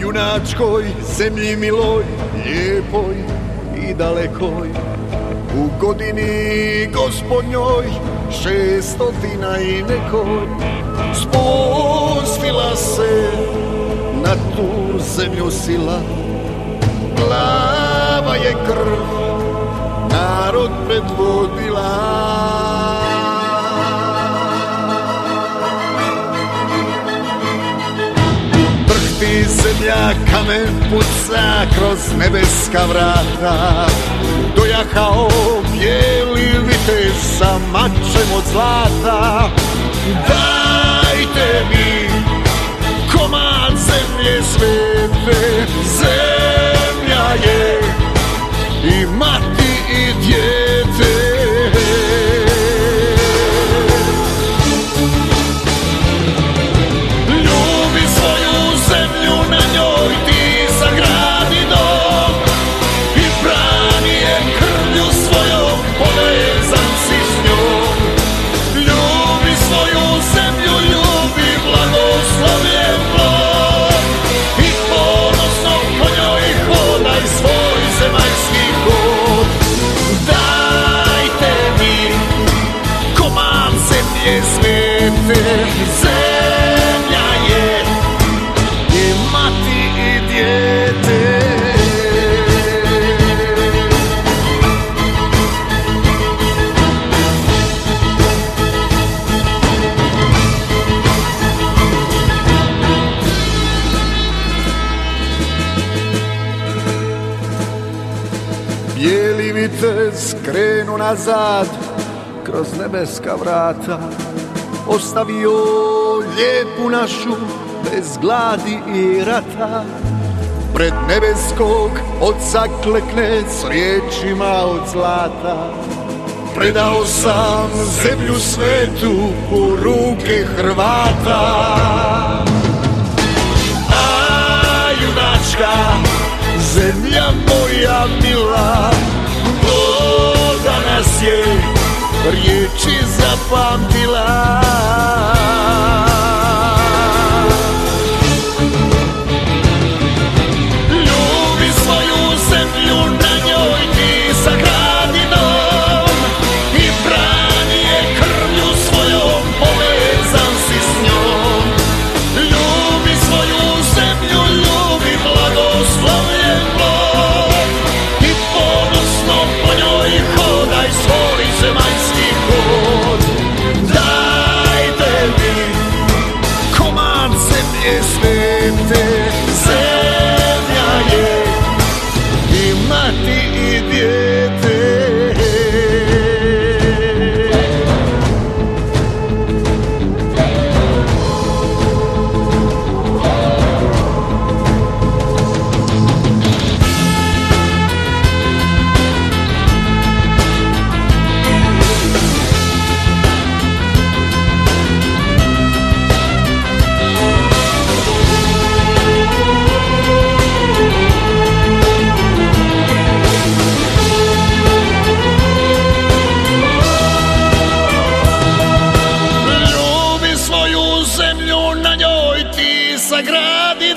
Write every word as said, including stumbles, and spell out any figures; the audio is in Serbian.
junačkoj zemlji miloj, lijepoj i dalekoj, u godini gospodnjoj šestotina i nekoj, spustila se na tu zemlju sila, plava je krv narod predvodila. Drhti zemlja, kamen puca kroz nebeska vrata, dojahao bijeli vitez sa mačem od zlata. Dajte mi komad zemlje svete, zemlja je i mati i dijete. Ljubi svoju zemlju, na njoj ti sagradi dom i brani je krvlju svojom, povezan si s njom. Ljubi svoju zemlju, ljubi blagoslovljen plod i ponosno po njoj hodaj svoj zemaljski hod. Dajte mi komad zemlje svete, zemlja je i mati i dijete. Bijeli vitez krenu nazad kroz nebeska vrata, ostavio lijepu našu bez gladi i rata. Pred nebeskog oca klekne s riječima od zlata, predao sam zemlju svetu u ruke Hrvata. A junačka zemlja moja mila, voda nas je riječi zapamtila. Ljubi svoju zemlju, na njoj ti sagradi dom i brani je krvlju svojom, povezan si s njom. Ljubi svoju zemlju, ljubi blagoslovljen plod i ponosno po njoj hodaj svoj zemaljski hod. Dajte mi komad zemlje svete, zemlja je i mati i dijete. Sagradi